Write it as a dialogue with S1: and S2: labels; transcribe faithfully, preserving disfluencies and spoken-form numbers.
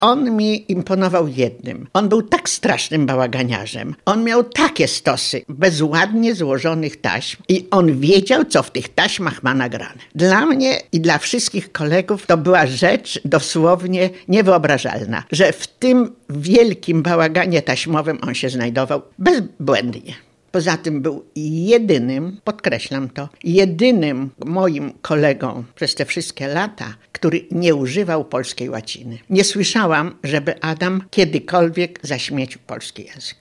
S1: On mi imponował jednym. On był tak strasznym bałaganiarzem. On miał takie stosy bezładnie złożonych taśm i on wiedział, co w tych taśmach ma nagrane. Dla mnie i dla wszystkich kolegów to była rzecz dosłownie niewyobrażalna, że w tym wielkim bałaganie taśmowym on się znajdował bezbłędnie. Poza tym był jedynym, podkreślam to, jedynym moim kolegą przez te wszystkie lata, który nie używał polskiej łaciny. Nie słyszałam, żeby Adam kiedykolwiek zaśmiecił polski język.